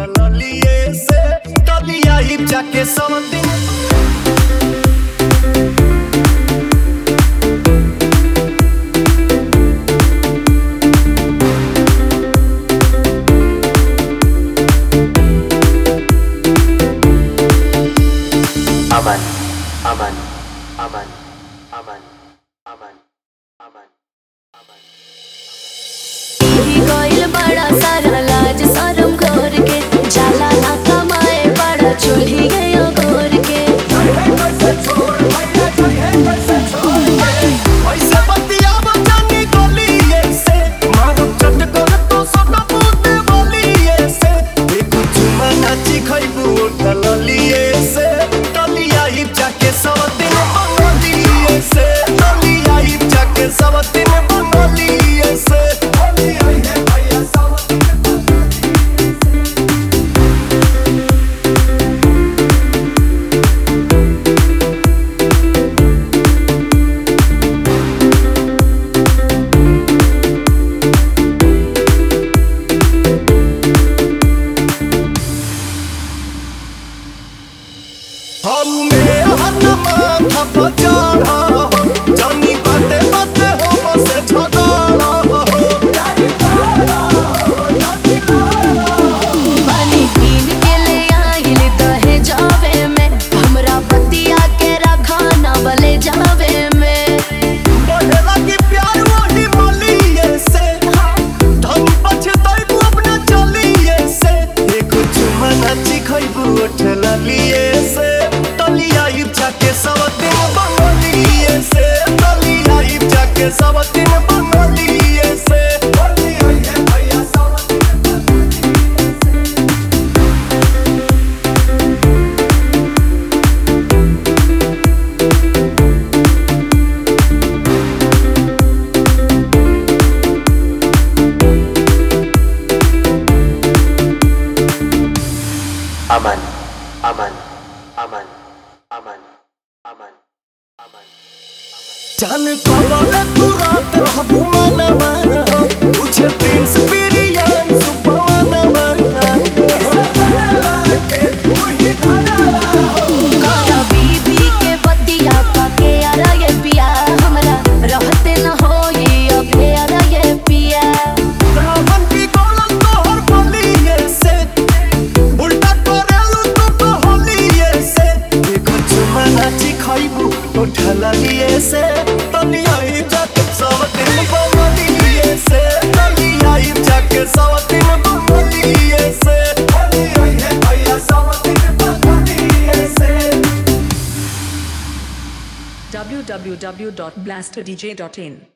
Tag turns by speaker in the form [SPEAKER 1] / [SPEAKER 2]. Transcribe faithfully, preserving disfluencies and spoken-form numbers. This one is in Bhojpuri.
[SPEAKER 1] उठल लिए से तलिया ही जाके सब दिन
[SPEAKER 2] Aman, aman, aman, aman, aman, aman, aman.
[SPEAKER 3] कोइल बड़ा सारा लाज शरम घोर के जाला ना कमाए बड़ा चोली गयो घोर के
[SPEAKER 1] ऐसे बतिया बचानी गलिए से मारो चट कर तो सदा पूते बोलिए से एक चुमा नाची खइबू उठल लिए से तलिया ही जाके सब दिन बनलिए से तलिया ही जाके सब दिन बनलिए से हमें हाथ माथा पचाड़ा जानी बाते बाते हो बसे झगड़ा
[SPEAKER 3] पानी पीन के ले आइल दहे जावे में हमरा बतिया के रखा ना बले जावे में
[SPEAKER 1] बढ़ेला की प्यार वही मलिए से धन पछताई तू अपना चलिए से एक चुमा नाची खइबू उठल लिए से तलिया ही जाके सब दिन बनलिए से तलिया ही जाके सब दिन बनलिए से
[SPEAKER 2] Aman, aman, aman, aman, aman, aman.
[SPEAKER 1] जान कलर तू रात रहबू मन मन तुझे प्रिंस बिरियान सुपवन मन
[SPEAKER 3] काटा बीबी के बतिया पाके आरा ये पिया हमरा रहते न होई अबे आरा ये पिया
[SPEAKER 1] रावण की गोलन तोहर बोलिए से उल्टा करेलू तू तो होलिए से देखो चुमा नाची खइबू उठल लिए से तलिया ही जाके सब दिन बनलिए से तलिया ही जाके सब दिन बनलिए से भैया सब दिन बनलिए से
[SPEAKER 4] w w w dot blaster d j dot in